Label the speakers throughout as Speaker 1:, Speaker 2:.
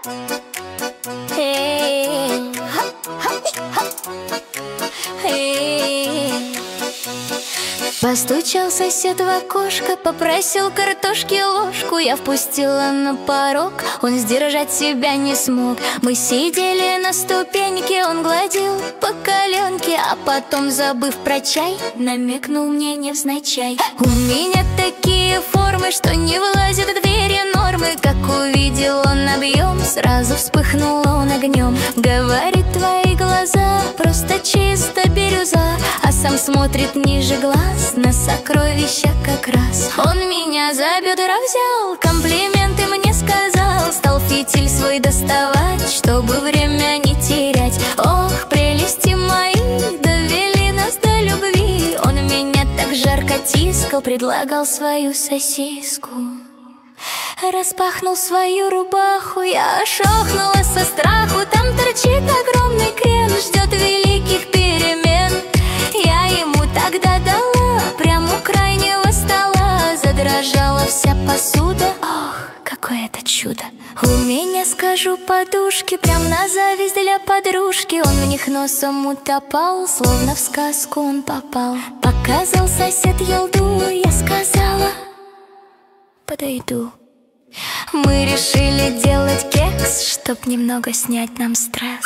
Speaker 1: Эй, эй. Постучал сосед в окошко, попросил картошки ложку. Я впустила на порог, он сдержать себя не смог. Мы сидели на ступеньке, он гладил по коленке, а потом, забыв про чай, намекнул мне невзначай. У меня такие формы, что не влазят в двери нормы. Как увидел он объем, сразу вспыхнул он огнем. Говорит, твои глаза просто чисто бирюза, а сам смотрит ниже глаз на сокровища как раз. Он меня за бедра взял, комплименты мне сказал, стал фитиль свой доставать, чтобы время не терять. Ох, прелести мои, довели нас до любви. Он меня так жарко тискал, предлагал свою сосиску. Распахнул свою рубаху, я ошохнула со страху. Там торчит огромный крем, ждет великих перемен. Я ему тогда дала, прямо у крайнего стола. Задрожала вся посуда, ох, какое это чудо. У меня, скажу, подушки, прям на зависть для подружки. Он в них носом утопал, словно в сказку он попал. Показал сосед елду, я сказала, подойду. Мы решили делать кекс, чтоб немного снять нам стресс.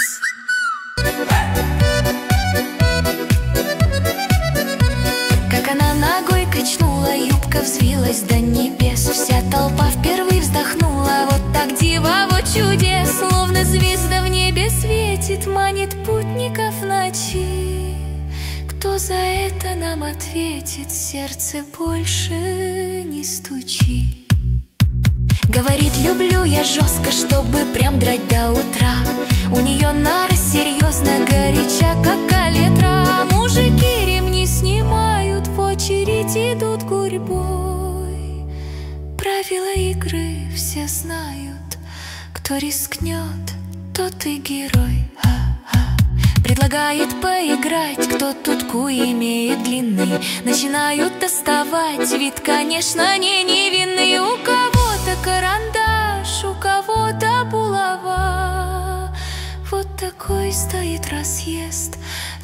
Speaker 1: Как она ногой качнула, юбка взвилась до небес. Вся толпа впервые вздохнула, вот так дива, вот чудес. Словно звезда в небе светит, манит путников ночи. Кто за это нам ответит? Сердце больше не стучи. Говорит, люблю я жестко, чтобы прям драть до утра. У нее нара серьезно горяча, как калитра. Мужики ремни снимают, в очередь идут гурьбой. Правила игры все знают, кто рискнет, тот и герой. Предлагает поиграть, кто тут имеет длины. Начинают доставать, вид, конечно, не невинный. У кого-то карандаш, у кого-то булава. Вот такой стоит разъезд,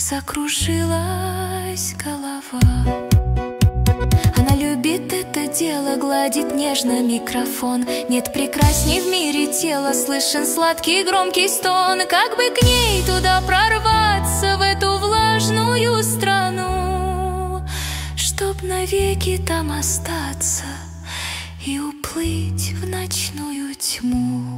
Speaker 1: закружилась голова. Она любит это дело, гладит нежно микрофон. Нет прекрасней в мире тела, слышен сладкий громкий стон. Как бы к ней туда прорваться, в эту влажную страну, чтоб навеки там остаться и уплыть в ночную тьму.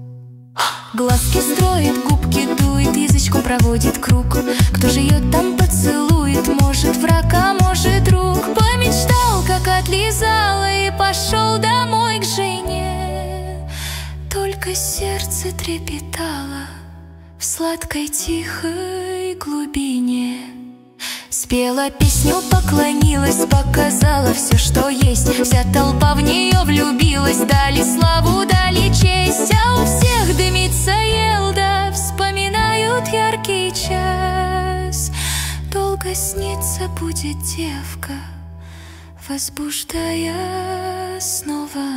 Speaker 1: Глазки строит, губки дует, язычком проводит круг. Кто же ее там поцелует? Может, враг, а может, друг. Помечтал, как отлизала, и пошел домой к жене. Только сердце трепетало в сладкой тихой глубине. Спела песню, поклонилась, показала все, что есть. Вся толпа в нее влюбилась, дали славу, дали честь. А у всех дымится елда, вспоминают яркий час. Долго снится будет девка, возбуждая снова